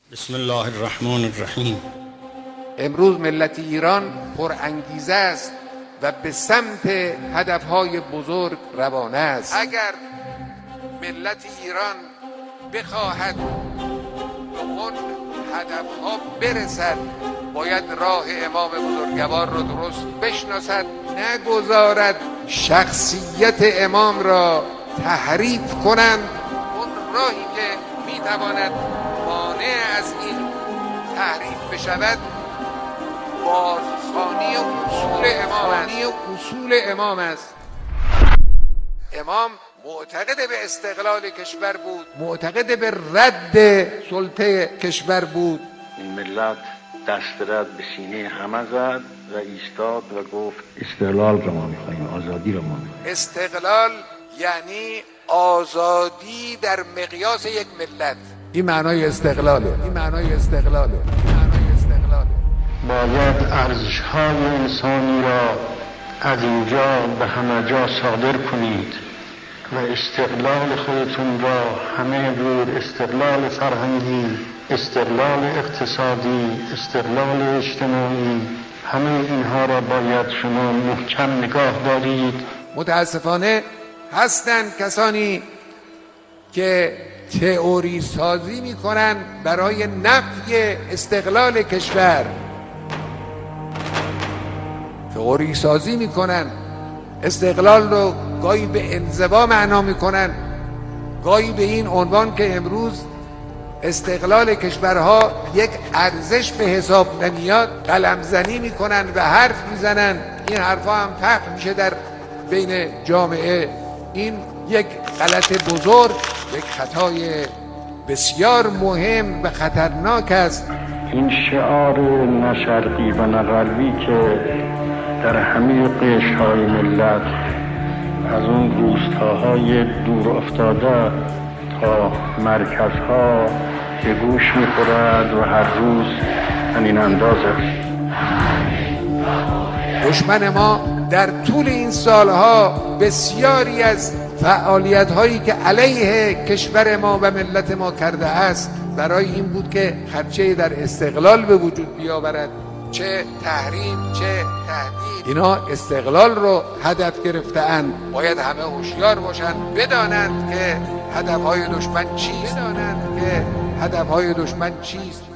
بسم الله الرحمن الرحیم. امروز ملت ایران پر انگیزه است و به سمت هدفهای بزرگ روانه است. اگر ملت ایران بخواهد به اون هدفها برسد، باید راه امام بزرگوار را درست بشناسد، نگذارد شخصیت امام را تحریف کنند. اون راهی که میتواند مانع از این تحریف بشود بازخوانی اصول امام است. امام معتقد به استقلال کشور بود، معتقد به رد سلطه کشور بود. این ملت دست رد به سینه همه زد و ایستاد و گفت استقلال رو ما میخواییم، آزادی رو ما میخواییم. استقلال یعنی آزادی در مقیاس یک ملت. این معنای استقلاله. باید ارزش‌های انسانی را از اینجا به همه جا صادر کنید و استقلال خودتون را همه جور، استقلال فرهنگی، استقلال اقتصادی، استقلال اجتماعی، همه اینها را باید شما محکم نگاه دارید. متاسفانه هستند کسانی که تئوری سازی میکنن برای نفی استقلال کشور، تئوری سازی میکنن، استقلال رو گاهی به انزوا معنا میکنن، گاهی به این عنوان که امروز استقلال کشورها یک ارزش به حساب نمیاد قلم زنی میکنن و حرف میزنن. این حرفا هم پخش میشه در بین جامعه. این یک غلط بزرگ، یک خطای بسیار مهم و خطرناک است. این شعار نه شرقی و نه غربی که در همه قشرهای ملت از اون روستاهای دور افتاده تا مرکزها به گوش میخورد و هر روز همین اندازه. دشمن ما در طول این سالها بسیاری از فعالیت هایی که علیه کشور ما و ملت ما کرده است برای این بود که خدشه در استقلال به وجود بیاورد، چه تحریم چه تهدید. اینا استقلال رو هدف گرفته‌اند. باید همه هوشیار باشند، بدانند که هدفهای دشمن چیست.